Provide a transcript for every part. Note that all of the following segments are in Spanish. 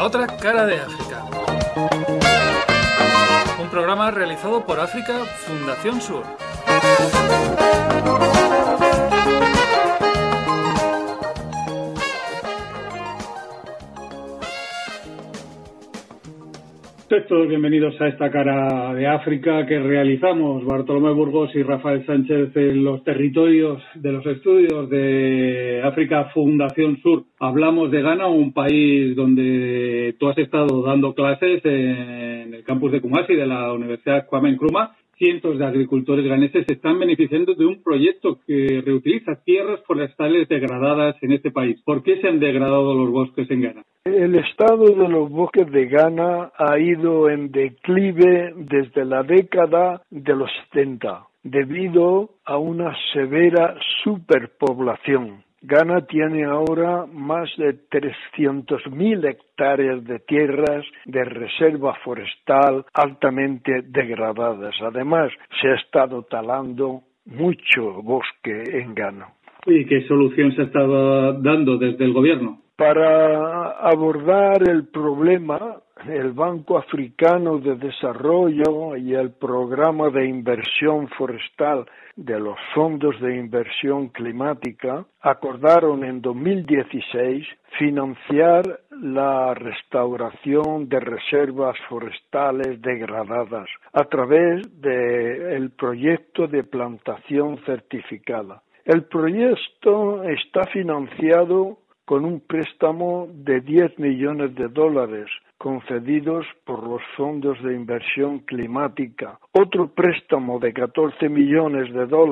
otra cara de África. Un programa realizado por África Fundación Sur. Todos bienvenidos a esta cara de África que realizamos Bartolomé Burgos y Rafael Sánchez en los territorios de los estudios de África Fundación Sur. Hablamos de Ghana, un país donde tú has estado dando clases en el campus de Kumasi de la Universidad Kwame Nkrumah. Cientos de agricultores ganeses se están beneficiando de un proyecto que reutiliza tierras forestales degradadas en este país. ¿Por qué se han degradado los bosques en Ghana? El estado de los bosques de Ghana ha ido en declive desde la década de los 70, debido a una severa superpoblación. Ghana tiene ahora más de 300.000 hectáreas de tierras de reserva forestal altamente degradadas. Además, se ha estado talando mucho bosque en Ghana. ¿Y qué solución se ha estado dando desde el gobierno? Para abordar el problema, el Banco Africano de Desarrollo y el Programa de Inversión Forestal de los Fondos de Inversión Climática acordaron en 2016 financiar la restauración de reservas forestales degradadas a través del proyecto de plantación certificada. El proyecto está financiado con un préstamo de $10 millones concedidos por los fondos de inversión climática. Otro préstamo de $14 millones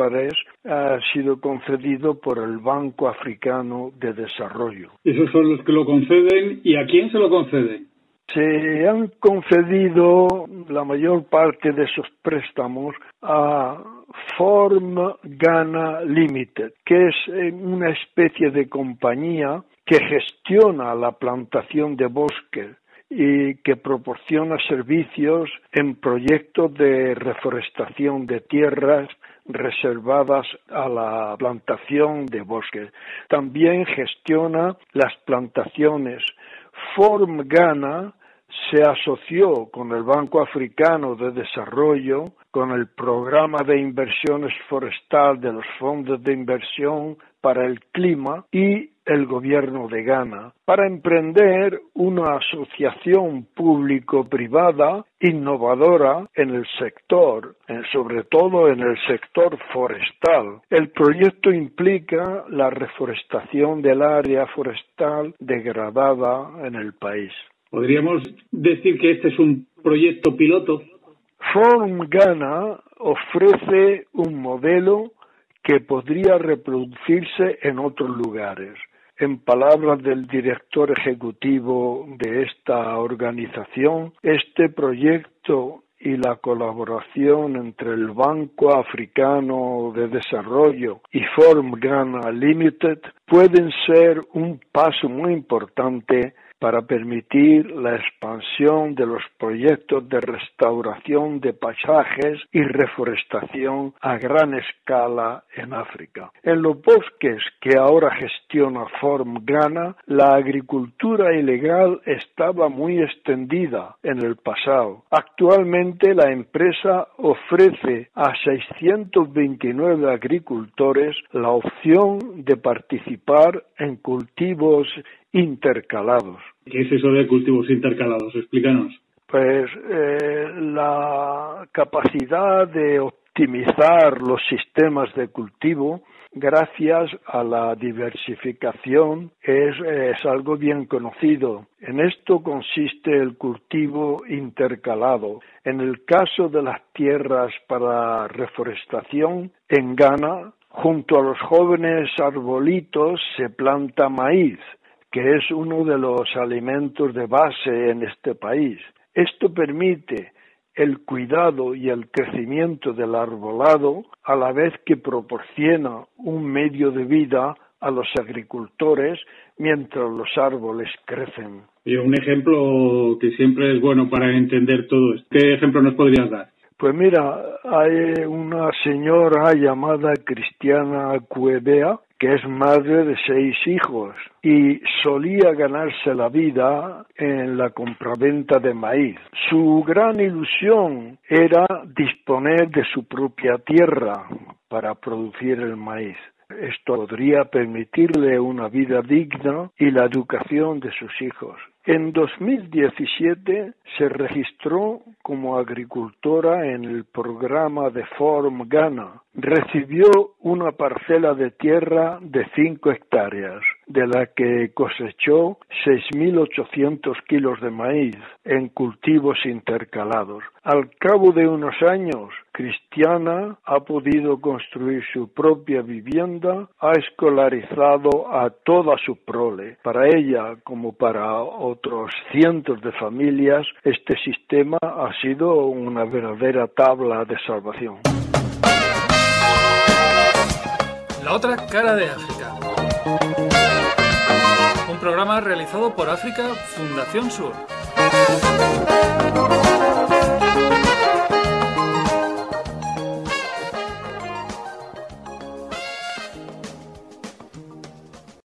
ha sido concedido por el Banco Africano de Desarrollo. Esos son los que lo conceden. ¿Y a quién se lo conceden? Se han concedido la mayor parte de esos préstamos a Form Ghana Limited, que es una especie de compañía que gestiona la plantación de bosques y que proporciona servicios en proyectos de reforestación de tierras reservadas a la plantación de bosques. También gestiona las plantaciones. Form Ghana se asoció con el Banco Africano de Desarrollo, con el Programa de Inversiones Forestal de los Fondos de Inversión para el Clima y el Gobierno de Ghana, para emprender una asociación público-privada innovadora en el sector, sobre todo en el sector forestal. El proyecto implica la reforestación del área forestal degradada en el país. ¿Podríamos decir que este es un proyecto piloto? Form Ghana ofrece un modelo que podría reproducirse en otros lugares. En palabras del director ejecutivo de esta organización, este proyecto y la colaboración entre el Banco Africano de Desarrollo y Form Ghana Limited pueden ser un paso muy importante para permitir la expansión de los proyectos de restauración de paisajes y reforestación a gran escala en África. En los bosques que ahora gestiona Form Ghana, la agricultura ilegal estaba muy extendida en el pasado. Actualmente la empresa ofrece a 629 agricultores la opción de participar en cultivos intercalados. ¿Qué es eso de cultivos intercalados? Explícanos. Pues la capacidad de optimizar los sistemas de cultivo gracias a la diversificación es algo bien conocido. En esto consiste el cultivo intercalado. En el caso de las tierras para reforestación, en Ghana, junto a los jóvenes arbolitos se planta maíz, que es uno de los alimentos de base en este país. Esto permite el cuidado y el crecimiento del arbolado, a la vez que proporciona un medio de vida a los agricultores mientras los árboles crecen. Y un ejemplo que siempre es bueno para entender todo esto. ¿Qué ejemplo nos podrías dar? Pues mira, hay una señora llamada Cristiana Cuevea que es madre de 6 hijos y solía ganarse la vida en la compraventa de maíz. Su gran ilusión era disponer de su propia tierra para producir el maíz. Esto podría permitirle una vida digna y la educación de sus hijos. En 2017 se registró como agricultora en el programa de Farm Ghana. Recibió una parcela de tierra de 5 hectáreas, de la que cosechó 6.800 kilos de maíz en cultivos intercalados. Al cabo de unos años, Cristiana ha podido construir su propia vivienda, ha escolarizado a toda su prole. Para ella, como para otros cientos de familias, este sistema ha sido una verdadera tabla de salvación. La otra cara de África. Un programa realizado por África Fundación Sur.